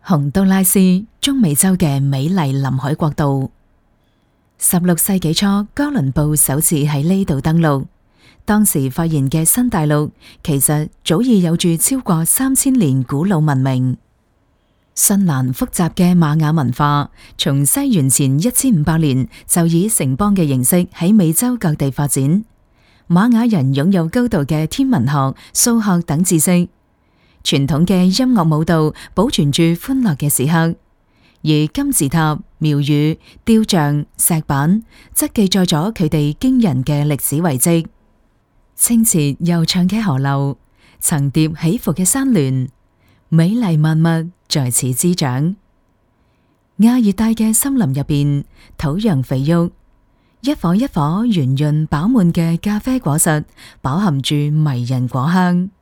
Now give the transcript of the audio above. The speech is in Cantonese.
洪都拉斯，中美洲嘅美麗臨海國度。16世紀初，哥倫布首次喺呢度登陸。當時發現嘅新大陸，其實早已有住超過3000年古老文明。絢爛複雜嘅瑪雅文化，從西元前1500年就以城邦嘅形式喺美洲各地發展。瑪雅人擁有高度嘅天文學、數學等知識。傳統嘅音樂舞蹈保存住歡樂嘅時刻，而金字塔、廟宇、雕像、石板則記載咗佢哋驚人嘅歷史遺跡。清澈悠長嘅河流，層疊起伏嘅山巒，美麗萬物在此滋長。亞熱帶嘅森林入邊，土壤肥沃，一顆一顆圓潤飽滿嘅咖啡果實，飽含住迷人果香。